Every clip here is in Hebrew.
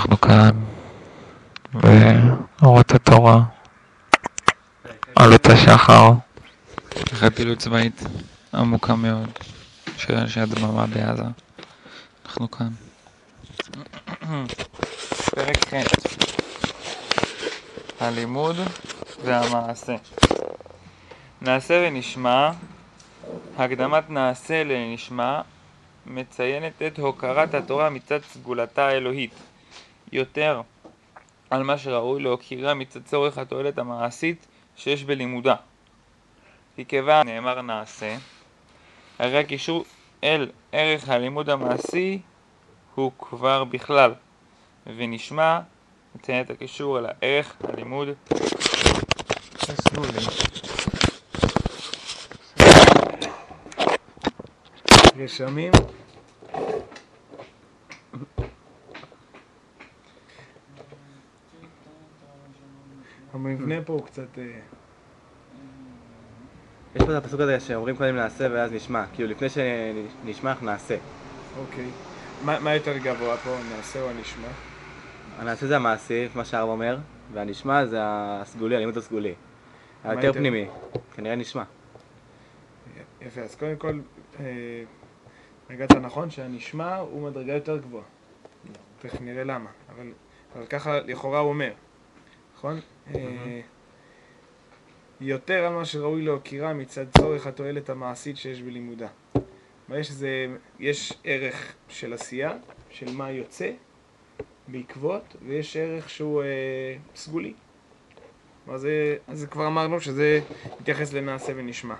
אנחנו כאן באורות התורה, עלות השחר, אחרי פעילות צבאית עמוקה מאוד של אנשי הדממה בעזה. אנחנו כאן. פרק ח' הלימוד והמעשה. נעשה ונשמע. הקדמת נעשה לנשמע מציינת את הוקרת התורה מצד סגולתה האלוהית יותר על מה שראוי להוקירה מצד צורך התועלת המעשית שיש בלימודה. כי כיוון נאמר נעשה, הרי הקישור אל ערך הלימוד המעשי הוא כבר בכלל, ונשמע מציין את הקישור אל הערך הלימוד הסגולי. רשמים. המבנה פה הוא קצת... יש פה את הפסוק הזה שאומרים קודם נעשה ואז נשמע, כאילו לפני שנשמע אנחנו נעשה. אוקיי. מה יותר גבוה פה, נעשה או הנשמע? הנעשה זה המעשי, מה שהרב אומר, והנשמע זה הסגולי, הלימוד הסגולי. היותר פנימי, כנראה נשמע. יפה, אז קודם כל, הגעת נכון שהנשמע הוא מדרגה יותר גבוהה. תכף נראה למה, אבל ככה לכאורה הוא אומר, נכון? יותר על מה שראוי להוקירה מצד צורך התועלת המעשית שיש בלימודה. יש ערך של עשייה, של מה יוצא בעקבות, ויש ערך שהוא סגולי. אז כבר אמרנו שזה מתייחס לנעשה ונשמע.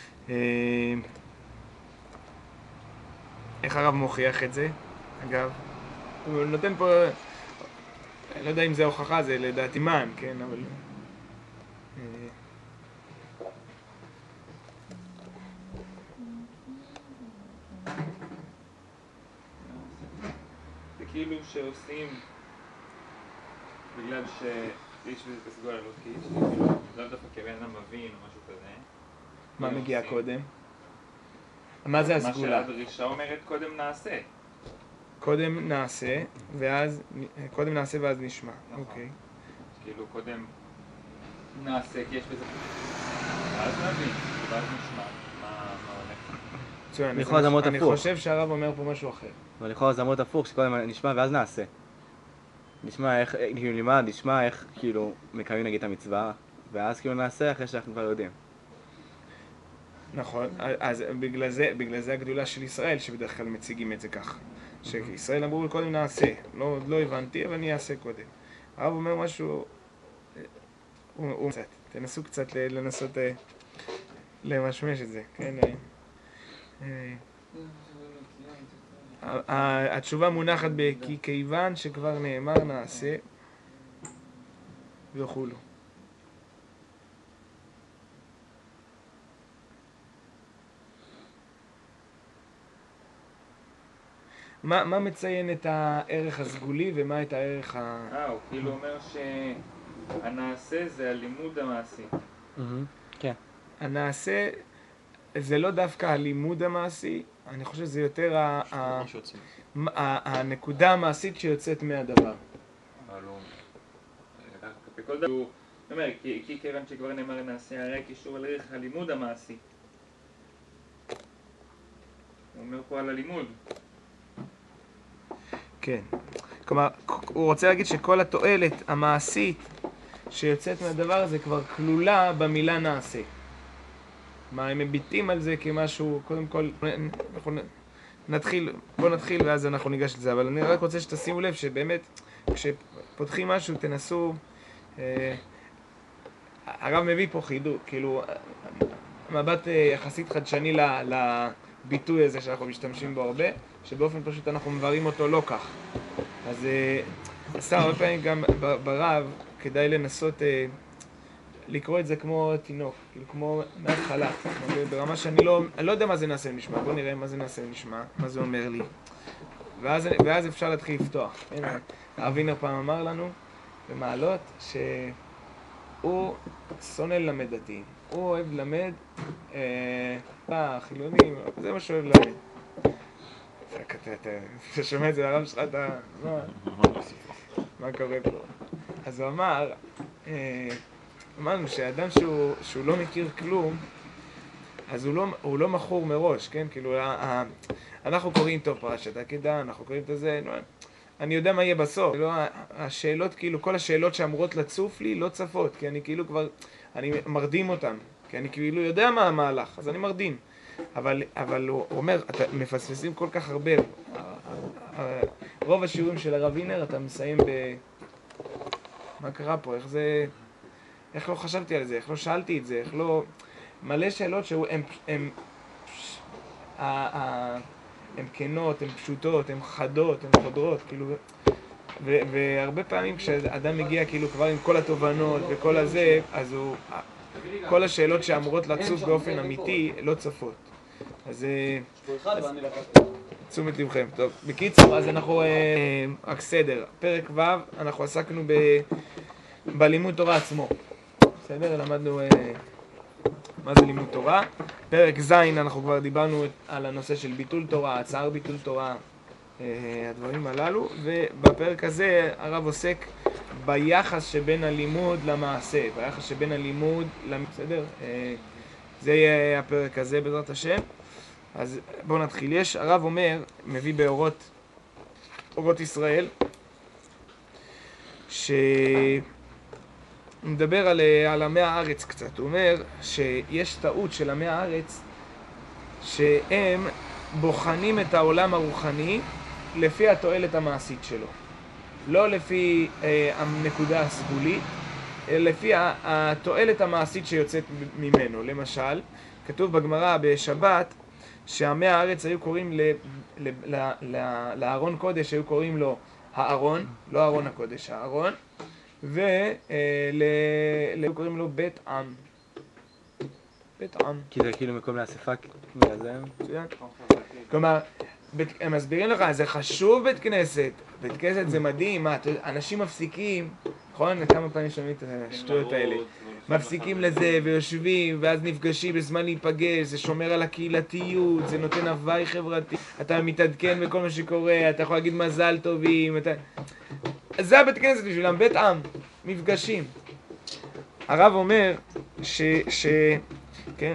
איך הרב מוכיח את זה? אגב, הוא נותן פה, אני לא יודע אם זה הוכחה, זה לדעתי מן, כן, אבל... זה כאילו שעושים בגלל שיש בזה את הסגול אלוקי, שכאילו לא דווקא כבן אדם מבין או משהו כזה. מה מגיע קודם? מה זה הסגולה? מה שהדרישה אומרת קודם נעשה. קודם נעשה ואז נשמע. אוקיי. כאילו קודם נעשה כי יש בזה... ואז נבין, ואז נשמע מה הולך. אני חושב שהרב אומר פה משהו אחר. אבל לכאורה זה אמור להיות הפוך, שקודם נשמע ואז נעשה. נשמע איך, כאילו נלמד, נשמע איך כאילו מקיימים נגיד את המצווה, ואז כאילו נעשה אחרי שאנחנו כבר יודעים. נכון, אז בגלל זה הגדולה של ישראל שבדרך כלל מציגים את זה כך. שישראל אמרו קודם נעשה, לא הבנתי אבל אני אעשה קודם. הרב אומר משהו, תנסו קצת לנסות למשמש את זה, כן? התשובה מונחת כי כיוון שכבר נאמר נעשה וכולו. מה מציין את הערך הסגולי ומה את הערך הוא כאילו אומר שהנעשה זה הלימוד המעשי. כן. הנעשה זה לא דווקא הלימוד המעשי, אני חושב שזה יותר הנקודה המעשית שיוצאת מהדבר. אבל הוא אומר, כי כיוון שכבר נאמר נעשה, הרי קישור על ערך הלימוד המעשי. הוא אומר פה על הלימוד. כן. כלומר, הוא רוצה להגיד שכל התועלת המעשית שיוצאת מהדבר הזה כבר כלולה במילה נעשה. מה, הם מביטים על זה כמשהו, קודם כל, בוא נתחיל ואז אנחנו ניגש לזה, אבל אני רק רוצה שתשימו לב שבאמת, כשפותחים משהו, תנסו, הרב מביא פה חידוד, כאילו, מבט יחסית חדשני לביטוי הזה שאנחנו משתמשים בו הרבה, שבאופן פשוט אנחנו מבררים אותו לא כך. אז עשה הרבה פעמים גם ברב, כדאי לנסות לקרוא את זה כמו תינוק, כאילו כמו מההתחלה, ברמה שאני לא יודע מה זה נעשה ונשמע, בוא נראה מה זה נעשה ונשמע, מה זה אומר לי. ואז אפשר להתחיל לפתוח. הרב וינר פעם אמר לנו במעלות שהוא שונא ללמד דתיים, הוא אוהב ללמד חילונים, זה מה שהוא אוהב ללמד. אתה שומע את זה לרב שלך, אתה... מה קורה פה? אז הוא אמר, אמרנו שאדם שהוא לא מכיר כלום, אז הוא לא מכור מראש, כן? כאילו, אנחנו קוראים טוב פרשת עקדה, אנחנו קוראים את זה, אני יודע מה יהיה בסוף. השאלות, כאילו, כל השאלות שאמורות לצוף לי לא צפות, כי אני כאילו כבר, אני מרדים אותם, כי אני כאילו יודע מה המהלך, אז אני מרדים. אבל הוא אומר, אתם מפספסים כל כך הרבה. רוב השיעורים של הרב וינר אתה מסיים מה קרה פה, איך לא חשבתי על זה, איך לא שאלתי את זה, איך לא... מלא שאלות שהן כנות, הן פשוטות, הן חדות, הן חודרות, כאילו... והרבה פעמים כשאדם מגיע כאילו כבר עם כל התובנות וכל הזה, אז כל השאלות שאמורות לצוף באופן אמיתי לא צפות. אז תשומת לבכם. טוב, בקיצור, אז אנחנו רק סדר. פרק ו' אנחנו עסקנו בלימוד תורה עצמו. בסדר? למדנו מה זה לימוד תורה. פרק ז' אנחנו כבר דיברנו על הנושא של ביטול תורה, הצער ביטול תורה, הדברים הללו, ובפרק הזה הרב עוסק ביחס שבין הלימוד למעשה, ביחס שבין הלימוד בסדר? זה יהיה הפרק הזה בעזרת השם. אז בואו נתחיל. הרב אומר, מביא באורות ישראל, שהוא מדבר על עמי הארץ קצת. הוא אומר שיש טעות של עמי הארץ, שהם בוחנים את העולם הרוחני לפי התועלת המעשית שלו. לא לפי הנקודה הסגולית, אלא לפי התועלת המעשית שיוצאת ממנו. למשל, כתוב בגמרא בשבת, שעמי הארץ היו קוראים לארון קודש, היו קוראים לו הארון, לא ארון הקודש, הארון, היו קוראים לו בית עם. בית עם. כי זה כאילו מקום לאספה, בגלל זה. כלומר, הם מסבירים לך, זה חשוב בית כנסת. בית כנסת זה מדהים, אנשים מפסיקים, נכון? כמה פעמים שומעים את השטויות האלה. מפסיקים לזה ויושבים, ואז נפגשים בזמן להיפגש, זה שומר על הקהילתיות, זה נותן הוואי חברתי, אתה מתעדכן בכל מה שקורה, אתה יכול להגיד מזל טובים, זה הבית כנסת בשבילם, בית עם, מפגשים. הרב אומר כן,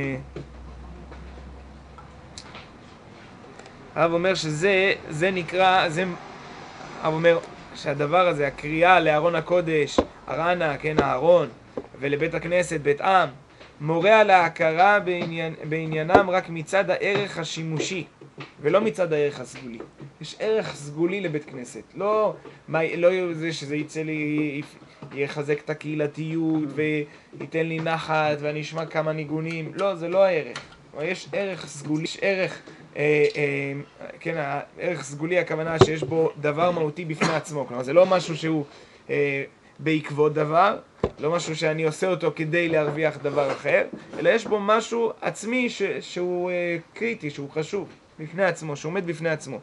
הרב אומר שזה נקרא, הרב אומר שהדבר הזה, הקריאה לארון הקודש, ארנה, כן, הארון, ולבית הכנסת, בית עם, מורה על ההכרה בעניינם רק מצד הערך השימושי, ולא מצד הערך הסגולי. יש ערך סגולי לבית כנסת. לא זה שזה יצא לי, יחזק את הקהילתיות, וייתן לי נחת, ואני אשמע כמה ניגונים. לא, זה לא הערך. יש ערך סגולי, יש ערך, כן, הערך סגולי הכוונה שיש בו דבר מהותי בפני עצמו. כלומר, זה לא משהו שהוא בעקבות דבר, לא משהו שאני עושה אותו כדי להרוויח דבר אחר, אלא יש בו משהו עצמי שהוא קריטי, שהוא חשוב בפני עצמו, שהוא עומד בפני עצמו.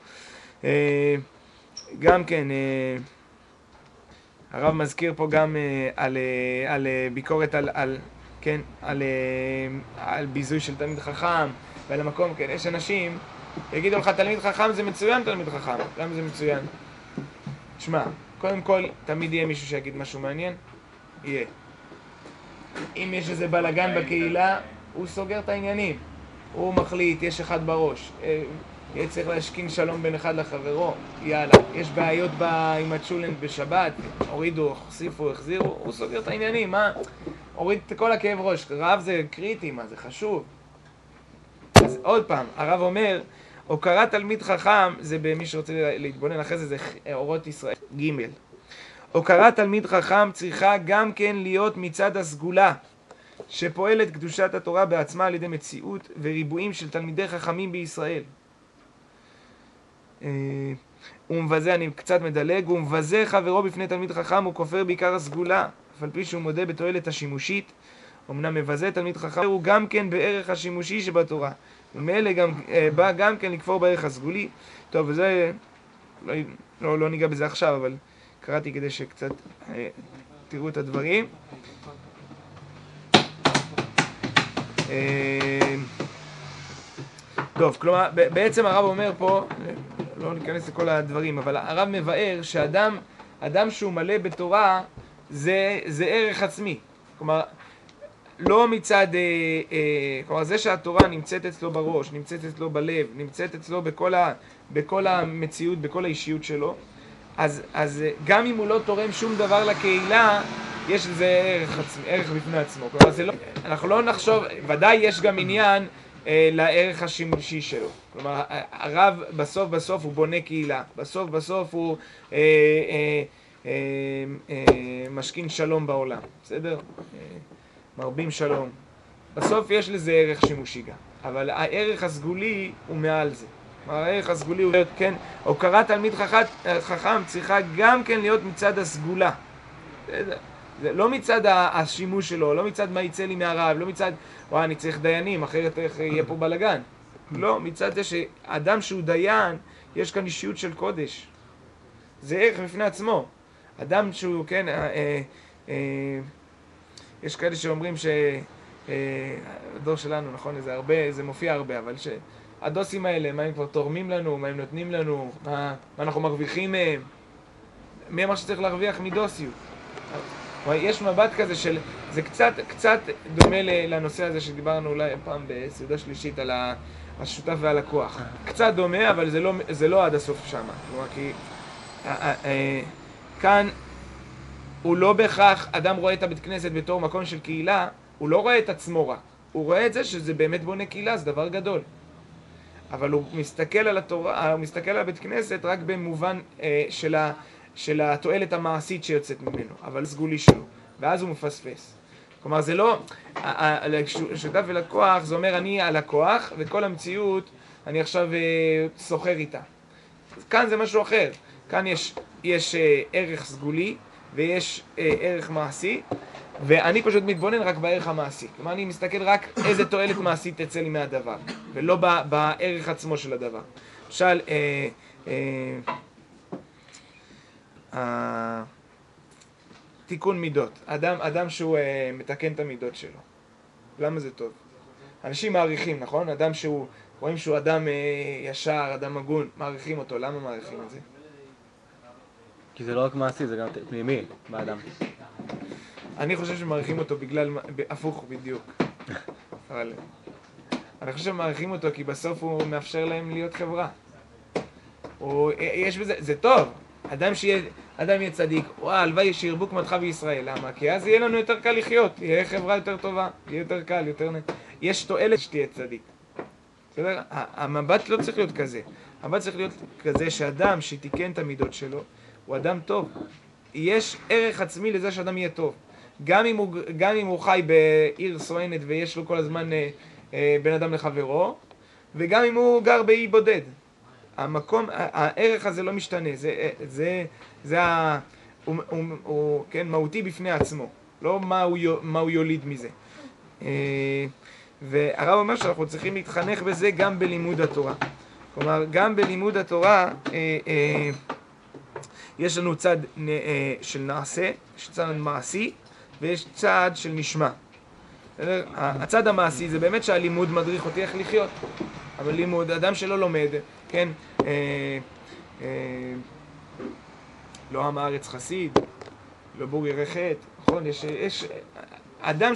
גם כן, הרב מזכיר פה גם על ביקורת על ביזוי של תלמיד חכם ועל המקום, כן, יש אנשים יגידו לך תלמיד חכם זה מצוין, תלמיד חכם, למה זה מצוין? תשמע, קודם כל תמיד יהיה מישהו שיגיד משהו מעניין, יהיה. אם יש איזה בלגן בקהילה, הוא סוגר את העניינים, הוא מחליט, יש אחד בראש, יהיה צריך להשכין שלום בין אחד לחברו, יאללה, יש בעיות עם הצ'ולנט בשבת, הורידו, הוסיפו, החזירו, הוא סוגר את העניינים, מה? הוריד את כל הכאב ראש, רב זה קריטי, מה זה חשוב. אז עוד פעם, הרב אומר, הוקרת תלמיד חכם, זה במי שרוצה להתבונן אחרי זה, זה אורות ישראל, ג' הוקרת תלמיד חכם צריכה גם כן להיות מצד הסגולה, שפועלת קדושת התורה בעצמה על ידי מציאות וריבועים של תלמידי חכמים בישראל. ומבזה, אני קצת מדלג, ומבזה חברו בפני תלמיד חכם, הוא כופר בעיקר הסגולה, אף על פי שהוא מודה בתועלת השימושית, אמנם מבזה תלמיד חכם, הוא גם כן בערך השימושי שבתורה, ומאלה בא גם כן לכפור בערך הסגולי. טוב, וזה, לא ניגע בזה עכשיו, אבל קראתי כדי שקצת תראו את הדברים. טוב, כלומר, בעצם הרב אומר פה, לא ניכנס לכל הדברים, אבל הרב מבאר שאדם אדם שהוא מלא בתורה, זה ערך עצמי. כלומר, לא מצד, כלומר, זה שהתורה נמצאת אצלו בראש, נמצאת אצלו בלב, נמצאת אצלו בכל המציאות, בכל האישיות שלו, אז גם אם הוא לא תורם שום דבר לקהילה, יש לזה ערך בפני עצמו. כלומר, אנחנו לא נחשוב, ודאי יש גם עניין לערך השימושי שלו. כלומר, הרב בסוף הוא בונה קהילה, בסוף הוא משכין שלום בעולם, בסדר? מרבים שלום. בסוף יש לזה ערך שימושי גם, אבל הערך הסגולי הוא מעל זה. הערך הסגולי הוא, כן, הוקרת תלמיד חכם צריכה גם כן להיות מצד הסגולה. זה לא מצד השימוש שלו, לא מצד מה יצא לי מהרב, לא מצד, אני צריך דיינים, אחרת יהיה פה בלגן. לא, מצד זה שאדם שהוא דיין, יש כאן אישיות של קודש. זה ערך בפני עצמו. אדם שהוא, כן, יש כאלה שאומרים הדור שלנו, נכון, זה מופיע הרבה, אבל הדוסים האלה, מה הם כבר תורמים לנו, מה הם נותנים לנו, מה אנחנו מרוויחים מהם, מי אמר שצריך להרוויח מדוסיות? יש מבט כזה של, זה קצת דומה לנושא הזה שדיברנו אולי פעם בסעודה שלישית על השותף והלקוח. קצת דומה, אבל זה לא עד הסוף שם. כלומר, כי כאן הוא לא בהכרח, אדם רואה את הבית כנסת בתור מקום של קהילה, הוא לא רואה את עצמו רק. הוא רואה את זה שזה באמת בונה קהילה, זה דבר גדול. אבל הוא מסתכל על התורה, הוא מסתכל על הבית כנסת רק במובן של התועלת המעשית שיוצאת ממנו, אבל סגולי שלו, ואז הוא מפספס. כלומר, זה לא, שותף ולקוח, זה אומר אני הלקוח, וכל המציאות אני עכשיו סוחר איתה. כאן זה משהו אחר. כאן יש ערך סגולי, ויש ערך מעשי, ואני פשוט מתבונן רק בערך המעשי. כלומר, אני מסתכל רק איזה תועלת מעשית תצא לי מהדבר, ולא בערך עצמו של הדבר. למשל, תיקון מידות. אדם שהוא מתקן את המידות שלו. למה זה טוב? אנשים מעריכים, נכון? אדם שהוא, רואים שהוא אדם ישר, אדם הגון, מעריכים אותו. למה מעריכים את זה? כי זה לא רק מעשי, זה גם פנימי באדם. אני חושב שמעריכים אותו בגלל, הפוך בדיוק. אבל אני חושב שמעריכים אותו כי בסוף הוא מאפשר להם להיות חברה. יש בזה, זה טוב. אדם יהיה צדיק, הלוואי שירבו כמותך בישראל. למה? כי אז יהיה לנו יותר קל לחיות, יהיה חברה יותר טובה, יהיה יותר קל, יש תועלת שתהיה צדיק. בסדר? המבט לא צריך להיות כזה. המבט צריך להיות כזה שאדם שתיקן את המידות שלו, הוא אדם טוב. יש ערך עצמי לזה שאדם יהיה טוב. גם אם הוא חי בעיר סואנת ויש לו כל הזמן בן אדם לחברו, וגם אם הוא גר באי בודד. הערך הזה לא משתנה. הוא כן, מהותי בפני עצמו. לא מה הוא יוליד מזה. והרב אומר שאנחנו צריכים להתחנך בזה גם בלימוד התורה. כלומר, גם בלימוד התורה יש לנו צד של נעשה, יש צד מעשי, ויש צד של נשמע. הצד המעשי זה באמת שהלימוד מדריך אותי איך לחיות. אבל לימוד, אדם שלא לומד, כן, לא עם הארץ חסיד, לא בור ירא חטא, נכון? יש אדם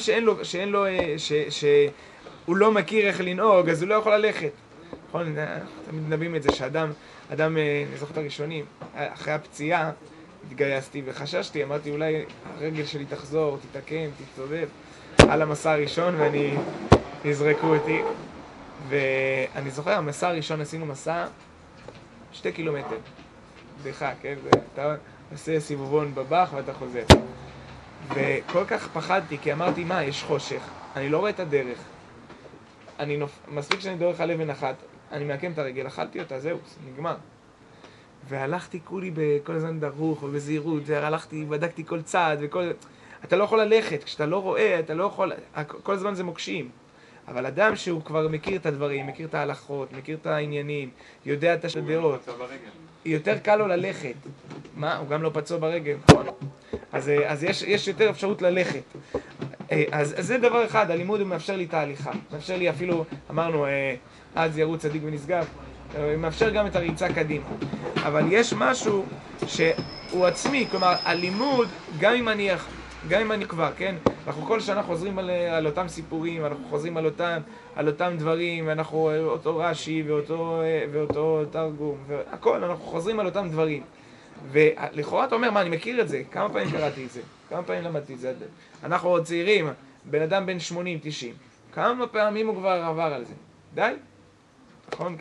שהוא לא מכיר איך לנהוג, אז הוא לא יכול ללכת. נכון? תמיד נביאים את זה שאדם, אני זוכר את הראשונים, אחרי הפציעה התגייסתי וחששתי, אמרתי אולי הרגל שלי תחזור, תתקן, תתסובב על המסע הראשון ואני יזרקו אותי. ואני זוכר, המסע הראשון עשינו מסע 2 קילומטר. בדיחה, כן? אתה עושה סיבובון בבח ואתה חוזר. וכל כך פחדתי, כי אמרתי, מה, יש חושך, אני לא רואה את הדרך. מספיק שאני דורך על אבן אחת, אני מעקם את הרגל, אכלתי אותה, זהו, נגמר. והלכתי כולי בכל הזמן דרוך ובזהירות, הלכתי, בדקתי כל צעד וכל... אתה לא יכול ללכת, כשאתה לא רואה, אתה לא יכול... כל הזמן זה מוקשים. אבל אדם שהוא כבר מכיר את הדברים, מכיר את ההלכות, מכיר את העניינים, יודע את הדעות, יותר קל לו ללכת. מה? הוא גם לא פצוע ברגל, נכון? אז יש יותר אפשרות ללכת. אז זה דבר אחד, הלימוד הוא מאפשר לי תהליכה. מאפשר לי אפילו, אמרנו, אז ירוץ צדיק ונשגב. מאפשר גם את הריצה קדימה. אבל יש משהו שהוא עצמי, כלומר, הלימוד, גם אם אני כבר, כן? אנחנו כל שנה חוזרים על אותם סיפורים, אנחנו חוזרים על אותם דברים, אנחנו אותו רש"י ואותו תרגום, והכל, אנחנו חוזרים על אותם דברים. ולכאורה אתה אומר, מה, אני מכיר את זה, כמה פעמים קראתי את זה, כמה פעמים למדתי את זה. אנחנו עוד צעירים, בן אדם בן 80-90, כמה פעמים הוא כבר עבר על זה? די? נכון?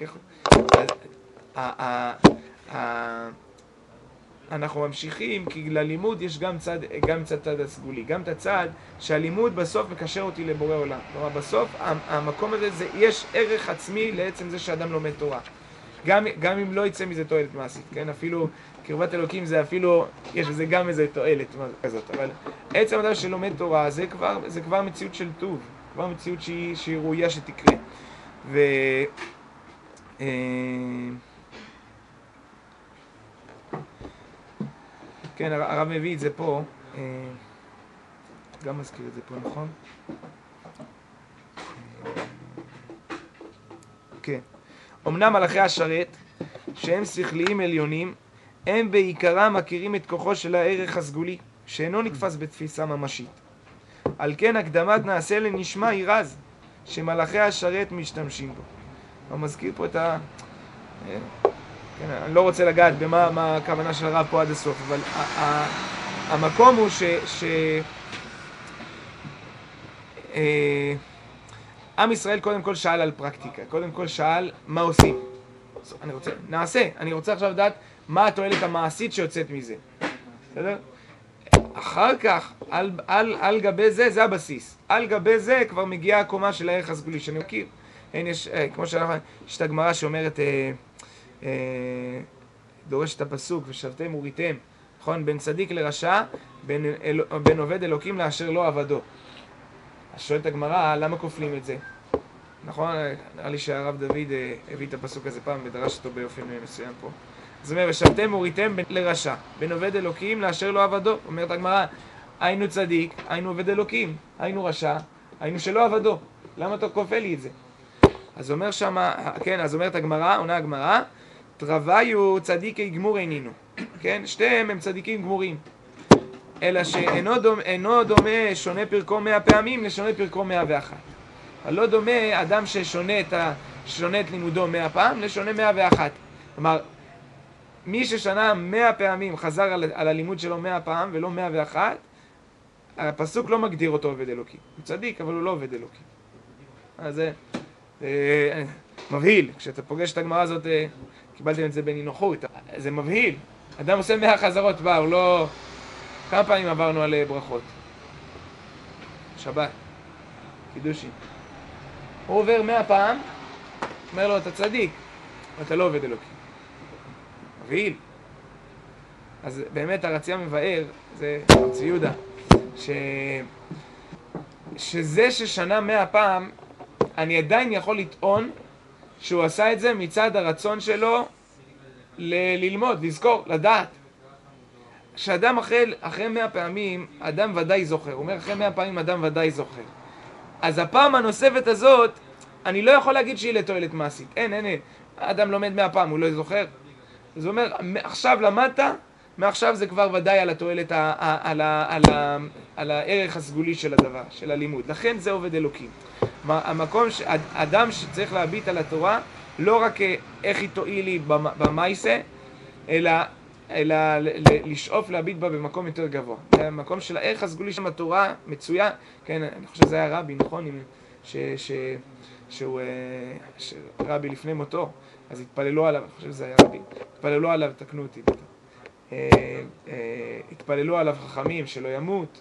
אנחנו ממשיכים, כי ללימוד יש גם צד הסגולי, גם את הצד שהלימוד בסוף מקשר אותי לבורא עולם. כלומר, בסוף המקום הזה, יש ערך עצמי לעצם זה שאדם לומד תורה. גם אם לא יצא מזה תועלת מעשית, כן? אפילו קרבת אלוקים זה אפילו, יש בזה גם איזה תועלת כזאת, אבל עצם אדם שלומד תורה זה כבר מציאות של טוב, כבר מציאות שהיא ראויה שתקרה. כן, הרב מביא את זה פה, גם מזכיר את זה פה, נכון? כן. אמנם מלאכי השרת, שהם שכליים עליונים, הם בעיקרם מכירים את כוחו של הערך הסגולי, שאינו נתפס בתפיסה ממשית. על כן הקדמת נעשה לנשמע היא רז, שמלאכי השרת משתמשים בו. הוא מזכיר פה את כן, אני לא רוצה לגעת מה הכוונה של הרב פה עד הסוף, אבל המקום הוא עם ישראל קודם כל שאל על פרקטיקה, קודם כל שאל מה עושים. אני רוצה עכשיו לדעת מה התועלת המעשית שיוצאת מזה. בסדר? אחר כך, על גבי זה הבסיס. על גבי זה כבר מגיעה הקומה של הערך הסגולי שאני מכיר. כמו שאנחנו, יש את הגמרא שאומרת, דורש את הפסוק, ושבתם וריתם, נכון? בין צדיק לרשע, בין עובד אלוקים לאשר לא עבדו. אז שואלת הגמרא, למה כופלים את זה? נכון? נראה לי שהרב דוד הביא את הפסוק הזה פעם ודרש אותו באופן מסוים פה. זאת אומרת, ושבתם וריתם לרשע, בין עובד אלוקים לאשר לא עבדו. אומרת הגמרא, היינו צדיק, היינו עובד אלוקים, היינו רשע, היינו שלא עבדו. למה אתה כופה לי את זה? אז אומר שמה, כן, אז אומרת הגמרא, עונה הגמרא, תרוויו צדיקי גמור אינינו. כן, שתיהם הם צדיקים גמורים. אלא שאינו דומה שונה פרקו 100 פעמים לשונה פרקו 101. לא דומה אדם ששונה את לימודו 100 פעם לשונה 101. כלומר, מי ששנה 100 פעמים חזר על הלימוד שלו 100 פעם ולא 101, הפסוק לא מגדיר אותו עובד אלוקים. הוא צדיק, אבל הוא לא עובד אלוקים. אז זה מבהיל. כשאתה פוגש את הגמרא הזאת, קיבלתם את זה בנינוחות. זה מבהיל. אדם עושה 100 חזרות בה, הוא לא... כמה פעמים עברנו על ברכות? שבת, קידושין. הוא עובר 100 פעם, אומר לו, אתה צדיק, אתה לא עובד אלוקים. מבהיל. אז באמת הרציה מבאר, זה רצי יהודה, שזה ששנה 100 פעם, אני עדיין יכול לטעון שהוא עשה את זה מצד הרצון שלו ללמוד, לזכור, לדעת. כשאדם אחרי 100 פעמים, אדם ודאי זוכר. הוא אומר, אחרי 100 פעמים אדם ודאי זוכר. אז הפעם הנוספת הזאת, אני לא יכול להגיד שהיא לתועלת מעשית. אין. אדם לומד 100 פעם, הוא לא זוכר. אז הוא אומר, עכשיו למדת, מעכשיו זה כבר ודאי על התועלת, על הערך הסגולי של הדבר, של הלימוד. לכן זה עובד אלוקים. המקום שאדם שצריך להביט על התורה, לא רק איך היא תועיל לי במייסה, אלא לשאוף להביט בה במקום יותר גבוה. המקום של הערך הסגולי של התורה מצויה, כן, אני חושב שזה היה רבי, נכון? שהוא רבי לפני מותו, אז התפללו עליו, אני חושב שזה היה רבי, התפללו עליו, תקנו אותי, התפללו עליו חכמים שלא ימות,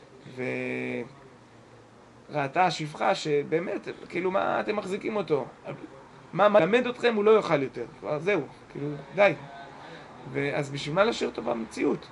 וראתה השפחה שבאמת, כאילו מה אתם מחזיקים אותו? מה מלמד אתכם הוא לא יאכל יותר, כבר זהו, כאילו די. אז בשביל מה להשאיר אותו במציאות?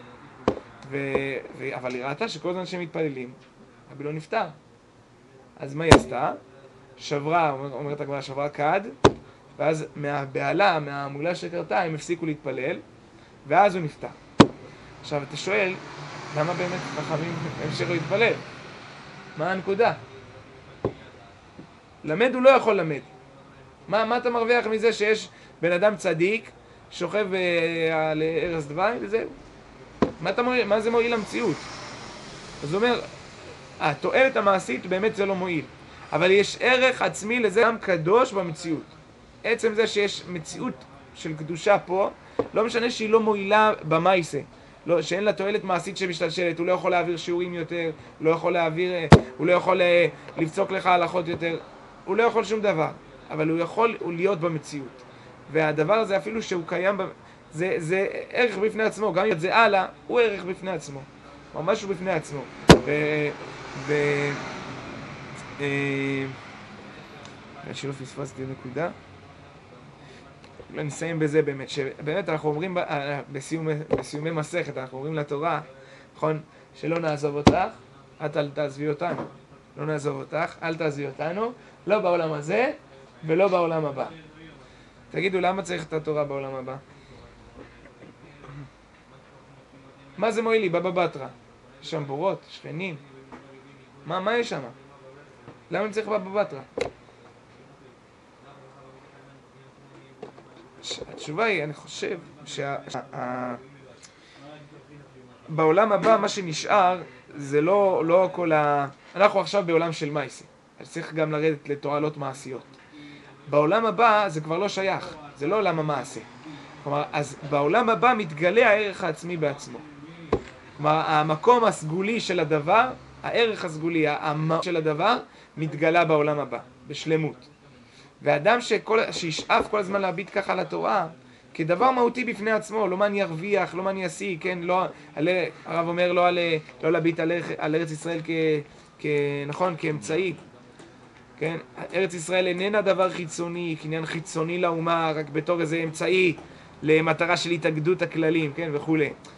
אבל היא ראתה שכל הזמן שהם מתפללים, רבי לא נפטר. אז מה היא עשתה? שברה, אומרת הגמרא, שברה כד, ואז מהבעלה, מהמולה שקרתה, הם הפסיקו להתפלל, ואז הוא נפטר. עכשיו אתה שואל, למה באמת חכמים המשיכו להתפלל? מה הנקודה? למד הוא לא יכול למד. מה אתה מרוויח מזה שיש בן אדם צדיק, שוכב על ערש דווי וזהו? מה זה מועיל למציאות? אז הוא אומר, התועלת המעשית באמת זה לא מועיל. אבל יש ערך עצמי לזה גם קדוש במציאות. עצם זה שיש מציאות של קדושה פה, לא משנה שהיא לא מועילה במייסה. לא, שאין לה תועלת מעשית שמשתלשלת, הוא לא יכול להעביר שיעורים יותר, הוא לא יכול לפסוק לך הלכות יותר, הוא לא יכול שום דבר, אבל הוא יכול להיות במציאות. והדבר הזה אפילו שהוא קיים, זה ערך בפני עצמו, גם אם זה הלאה, הוא ערך בפני עצמו, או משהו בפני עצמו. שלא פספסתי נקודה. נסיים בזה באמת, שבאמת אנחנו אומרים בסיומי מסכת, אנחנו אומרים לתורה, נכון, שלא נעזוב אותך, את אל תעזבי אותנו. לא נעזוב אותך, אל תעזבי אותנו, לא בעולם הזה ולא בעולם הבא. תגידו, למה צריך את התורה בעולם הבא? מה זה מועיל לי? בבא בתרא. יש שם בורות, שכנים. מה יש שם? למה אני צריך בבא בתרא? התשובה היא, אני חושב בעולם הבא מה שנשאר זה לא כל אנחנו עכשיו בעולם של מייסי, אז צריך גם לרדת לתועלות מעשיות. בעולם הבא זה כבר לא שייך, זה לא עולם המעשה. כלומר, אז בעולם הבא מתגלה הערך העצמי בעצמו. כלומר, המקום הסגולי של הדבר, הערך הסגולי, המהות של הדבר, מתגלה בעולם הבא, בשלמות. ואדם שישאף כל הזמן להביט ככה על התורה, כדבר מהותי בפני עצמו, לא מה אני ארוויח, לא מה אני אשיג, כן, הרב אומר לא להביט על ארץ ישראל נכון, כאמצעי, כן, ארץ ישראל איננה דבר חיצוני, כעניין חיצוני לאומה, רק בתור איזה אמצעי למטרה של התאגדות הכללים, כן, וכו'.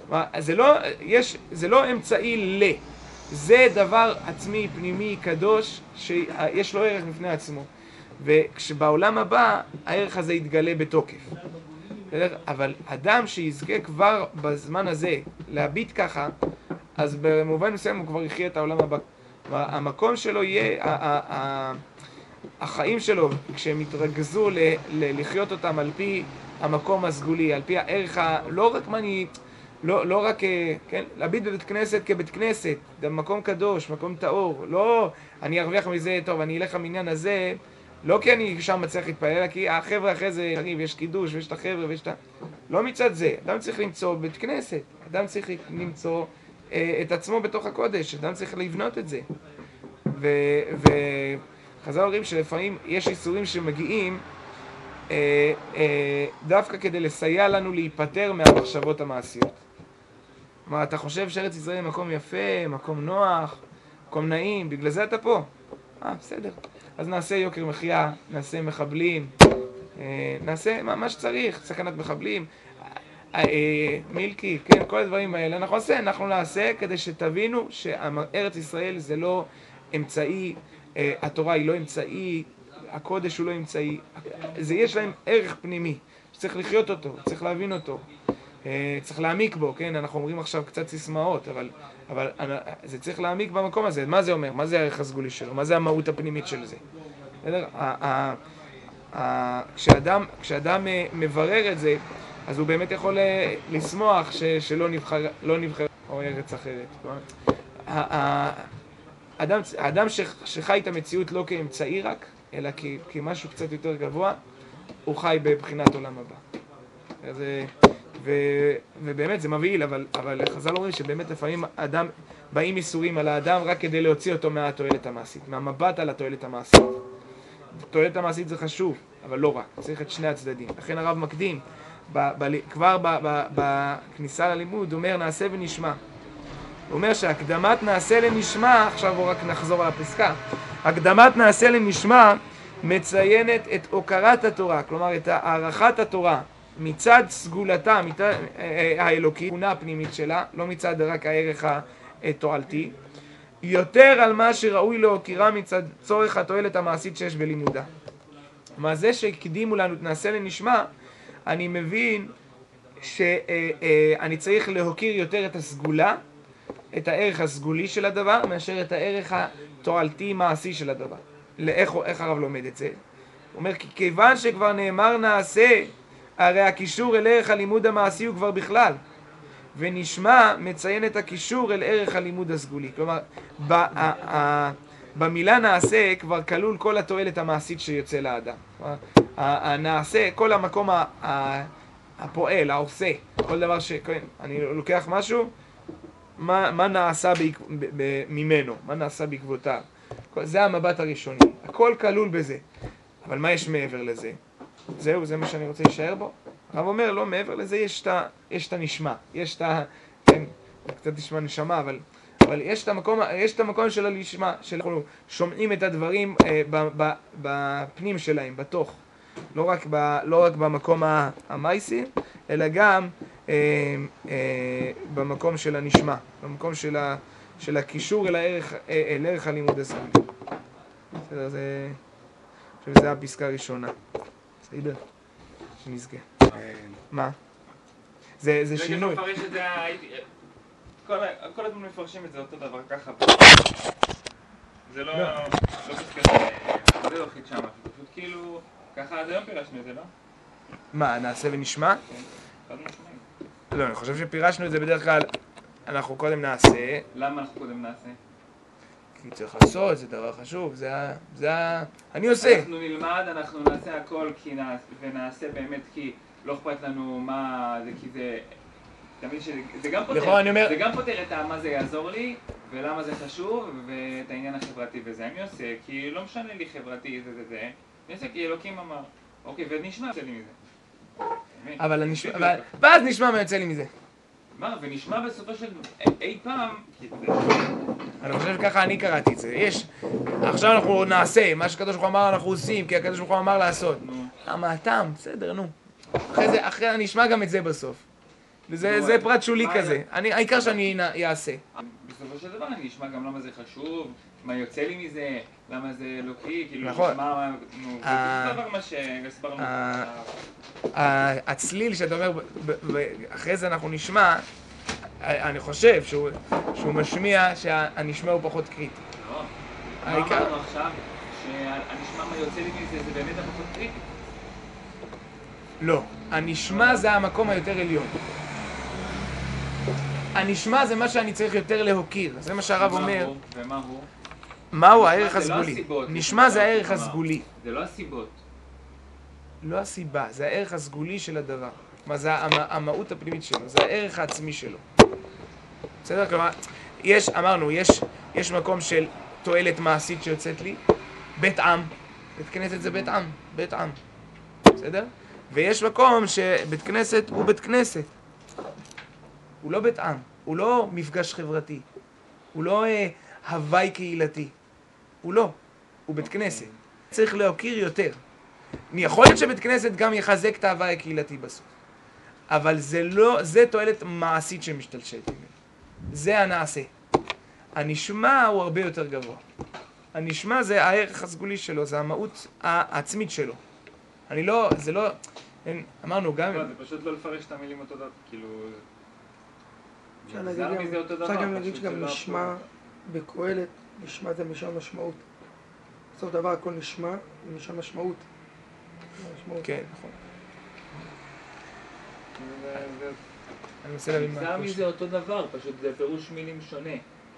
זה לא אמצעי זה דבר עצמי, פנימי, קדוש, שיש לו ערך בפני עצמו. וכשבעולם הבא הערך הזה יתגלה בתוקף. אבל אדם שיזכה כבר בזמן הזה להביט ככה, אז במובן מסוים הוא כבר יחיה את העולם הבא. המקום שלו יהיה, החיים שלו, כשהם יתרכזו לחיות אותם על פי המקום הסגולי, על פי הערך, לא רק, כן, להביט בבית כנסת כבית כנסת, מקום קדוש, מקום טהור, לא, אני ארוויח מזה, טוב, אני אלך למניין הזה, לא כי אני שם מצליח להתפלל, אלא כי החבר'ה אחרי זה, יש קידוש, ויש את החבר'ה, לא מצד זה, אדם צריך למצוא בית כנסת, אדם צריך למצוא את עצמו בתוך הקודש, אדם צריך לבנות את זה. וחז"ל אומרים שלפעמים יש איסורים שמגיעים דווקא כדי לסייע לנו להיפטר מהמחשבות המעשיות. כלומר, אתה חושב שארץ ישראל מקום יפה, מקום נוח, מקום נעים, בגלל זה אתה פה. בסדר. אז נעשה יוקר מחיה, נעשה מחבלים, נעשה מה שצריך, סכנת מחבלים, מילקי, כן, כל הדברים האלה אנחנו נעשה כדי שתבינו שארץ ישראל זה לא אמצעי, התורה היא לא אמצעי, הקודש הוא לא אמצעי, יש להם ערך פנימי, שצריך לחיות אותו, צריך להבין אותו, צריך להעמיק בו, כן, אנחנו אומרים עכשיו קצת סיסמאות, אבל זה צריך להעמיק במקום הזה. מה זה אומר? מה זה הערך הסגולי שלו? מה זה המהות הפנימית של זה? כשאדם מברר את זה, אז הוא באמת יכול לשמוח שלא נבחר או ארץ אחרת. האדם שחי את המציאות לא כאמצעי רק, אלא כמשהו קצת יותר גבוה, הוא חי בבחינת עולם הבא. ובאמת זה מבהיל, אבל חז"ל אומרים שבאמת לפעמים אדם, באים איסורים על האדם רק כדי להוציא אותו מהתועלת המעשית, מהמבט על התועלת המעשית. התועלת המעשית זה חשוב, אבל לא רק, צריך את שני הצדדים. לכן הרב מקדים, כבר בכניסה ללימוד, הוא אומר נעשה ונשמע. הוא אומר שהקדמת נעשה לנשמע, עכשיו הוא רק נחזור על הפסקה, הקדמת נעשה לנשמע מציינת את הוקרת התורה, כלומר את הערכת התורה, מצד סגולתה, האלוקית, תכונה הפנימית שלה, לא מצד רק הערך התועלתי, יותר על מה שראוי להוקירה מצד צורך התועלת המעשית שיש בלימודה. מה זה שהקדימו לנו את נעשה לנשמע, אני מבין שאני צריך להוקיר יותר את הסגולה, את הערך הסגולי של הדבר, מאשר את הערך התועלתי מעשי של הדבר. איך הרב לומד את זה? הוא אומר, כי כיוון שכבר נאמר נעשה, הרי הקישור אל ערך הלימוד המעשי הוא כבר בכלל. ונשמע מציין את הקישור אל ערך הלימוד הסגולי. כלומר, במילה נעשה כבר כלול כל התועלת המעשית שיוצא לאדם. הנעשה, כל המקום הפועל, העושה, כל דבר אני לוקח משהו, מה נעשה ממנו, מה נעשה בעקבותיו. זה המבט הראשוני, הכל כלול בזה. אבל מה יש מעבר לזה? זהו, זה מה שאני רוצה להישאר בו? הרב אומר, לא, מעבר לזה יש את הנשמה, יש את כן, קצת נשמע נשמה, אבל יש את המקום של הנשמה, שאנחנו שומעים את הדברים בפנים שלהם, בתוך. לא רק במקום המייסי, אלא גם במקום של הנשמה, במקום של הקישור אל ערך הלימוד הסגולי. בסדר, זה הפסקה הראשונה. בסדר? שנזכה. מה? זה שינוי. מפרש את זה, כל הזמן מפרשים את זה אותו דבר ככה. זה לא פסקה, זה לא חיד שמה, פשוט כאילו, ככה עד היום פירשנו את זה, לא? מה, נעשה ונשמע? כן, חד משמעית. לא, אני חושב שפירשנו את זה בדרך כלל, אנחנו קודם נעשה. למה אנחנו קודם נעשה? כי צריך לעשות, זה דבר חשוב, אני עושה. אנחנו נלמד, אנחנו נעשה הכל ונעשה באמת כי לא אכפת לנו מה זה, כי זה... תמיד שזה גם פותר את מה זה יעזור לי ולמה זה חשוב ואת העניין החברתי וזה אני עושה כי לא משנה לי חברתי זה אני עושה כי אלוקים אמר אוקיי ונשמע יוצא לי מזה ואז נשמע מה יוצא לי מזה מה ונשמע בסופו של אי פעם אני חושב שככה אני קראתי את זה עכשיו אנחנו נעשה מה שהקדוש ברוך הוא אמר אנחנו עושים כי הקדוש ברוך הוא אמר לעשות מה הטעם? בסדר נו אחרי נשמע גם את זה בסוף זה פרט שולי כזה, העיקר שאני אעשה. בסופו של דבר אני אשמע גם למה זה חשוב, מה יוצא לי מזה, למה זה אלוקי, כאילו נכון. נשמע, זה דבר מה שהסברנו. הצליל שאתה אומר, אחרי זה אנחנו נשמע, אני חושב שהוא משמיע שהנשמע הוא פחות קריטי. לא, מה אמרנו עכשיו? שהנשמע מה יוצא לי מזה זה באמת הפחות קריטי? לא, הנשמע זה המקום היותר עליון. הנשמע זה מה שאני צריך יותר להוקיר, זה מה שהרב אומר. ומה הוא? מהו הערך הסגולי? נשמע זה הערך הסגולי. זה לא הסיבות. לא הסיבה, זה הערך הסגולי של הדבר. מה זה המהות הפנימית שלו, זה הערך העצמי שלו. בסדר? כלומר, אמרנו, יש מקום של תועלת מעשית שיוצאת לי, בית עם. בית כנסת זה בית עם, בית עם. בסדר? ויש מקום שבית כנסת הוא בית כנסת. הוא לא בית עם, הוא לא מפגש חברתי, הוא לא הוואי קהילתי, הוא לא, הוא בית כנסת. צריך להוקיר יותר. יכול להיות שבית כנסת גם יחזק את ההוואי הקהילתי בסוף. אבל זה תועלת מעשית שמשתלשלת ממנו. זה הנעשה. הנשמע הוא הרבה יותר גבוה. הנשמע זה הערך הסגולי שלו, זה המהות העצמית שלו. זה לא, אמרנו גם... זה פשוט לא לפרש את המילים אותו דבר, כאילו... אפשר גם להגיד שגם נשמע בקהלת, נשמע זה משם משמעות. בסוף דבר הכל נשמע, זה משם משמעות. כן, נכון. אני מנסה להבין מה הקושי. זה אותו דבר, פשוט זה פירוש מילים שונה.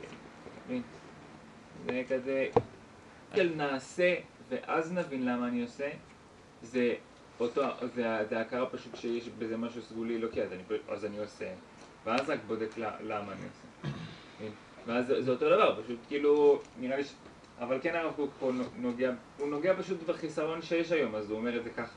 זה כזה... של נעשה ואז נבין למה אני עושה, זה ההכרה פשוט שיש בזה משהו סגולי, לא כי אז אני עושה. ואז רק בודק למה אני עושה. ואז זה אותו דבר, פשוט כאילו, נראה לי אבל כן הרב קוק פה נוגע פשוט בחיסרון שיש היום, אז הוא אומר את זה ככה.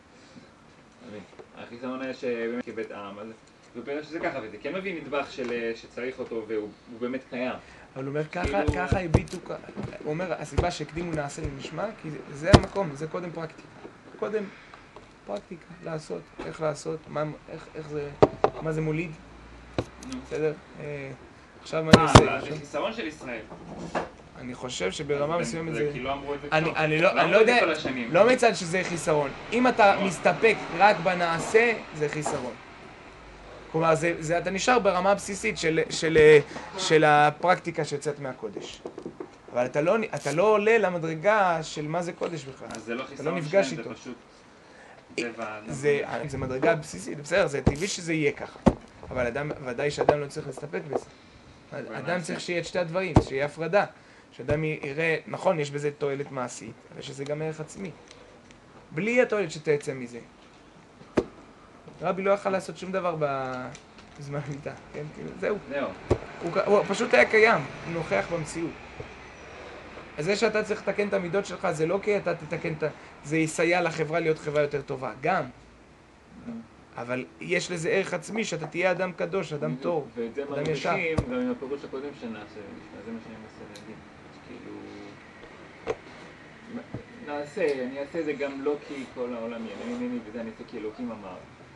החיסרון היה שבאמת כבית העם, אז הוא אומר שזה ככה, וזה כן מביא נדבך שצריך אותו, והוא באמת קיים. אבל הוא אומר ככה הביטו, הוא אומר הסיבה שהקדימו נעשה לנשמע, כי זה המקום, זה קודם פרקטיקה. קודם פרקטיקה, לעשות, איך לעשות, מה זה מוליד. בסדר? עכשיו מה אני עושה? זה חיסרון של ישראל. אני חושב שברמה מסוימת זה... כי לא אמרו את זה אני לא יודע, לא מצד שזה חיסרון. אם אתה מסתפק רק בנעשה, זה חיסרון. כלומר, אתה נשאר ברמה הבסיסית של הפרקטיקה שיוצאת מהקודש. אבל אתה לא עולה למדרגה של מה זה קודש בכלל. אז זה לא אתה לא חיסרון נפגש שלהם, איתו. זה פשוט טבע האדם. זה מדרגה בסיסית, בסדר, זה טבעי שזה יהיה ככה. אבל ודאי שאדם לא צריך להסתפק בזה. אדם צריך שיהיה את שתי הדברים, שיהיה הפרדה. שאדם יראה, נכון, יש בזה תועלת מעשית, אבל שזה גם ערך עצמי. בלי התועלת שתעצם מזה. רבי לא יכל לעשות שום דבר בזמן מיטה, כן? כאילו, זהו. הוא פשוט היה קיים, הוא נוכח במציאות. אז זה שאתה צריך לתקן את המידות שלך, זה לא כי אתה תתקן זה יסייע לחברה להיות חברה יותר טובה, גם. אבל יש לזה ערך עצמי שאתה תהיה אדם קדוש, אדם טוב, ואת זה אדם ישר. מרגישים גם עם הפירוש הקודם שנעשה, זה מה שאני מנסה להגיד. כאילו... אני אעשה זה גם לא כי כל העולם יהיה, וזה אני אעשה כי אלוקים אמר.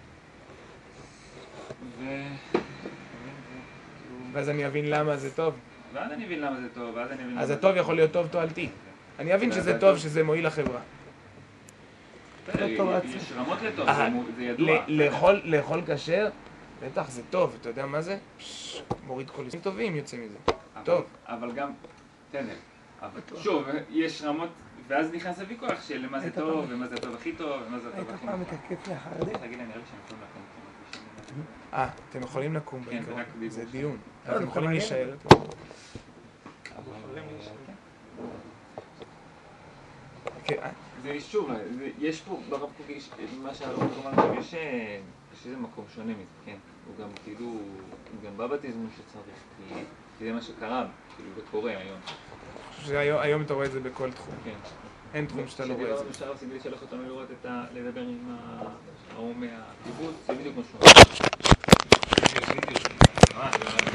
ואז אני אבין למה זה טוב. ואז אני אבין למה זה טוב, ואז אני אבין... אז הטוב יכול להיות טוב תועלתי. אני אבין שזה טוב, שזה מועיל לחברה. יש רמות לטוב, זה ידוע. לאכול כשר, בטח זה טוב, אתה יודע מה זה? מוריד כל איסים טובים יוצא מזה. טוב. אבל גם, בסדר. שוב, יש רמות, ואז נכנס הוויכוח של מה זה טוב, ומה זה הטוב הכי טוב, ומה זה הטוב הכי טוב. היית פעם מתקף לאחר תגיד, אני רואה שאני יכול לקום. אתם יכולים לקום בעיקרון, זה דיון. לא, אתם יכולים להישאר. זה שוב, יש פה ברב קוק, מה שהרב קוק אמר, יש איזה מקום שונה מזה, כן? הוא גם כאילו, הוא גם בא בתזמון שצריך, כי זה מה שקרה, כאילו זה קורה היום. שהיום אתה רואה את זה בכל תחום. כן. אין תחום שאתה לא רואה את זה. כשדיברנו בשער סיגלי שלח אותנו לראות לדבר עם ההוא מהקיבוץ, זה בדיוק משהו.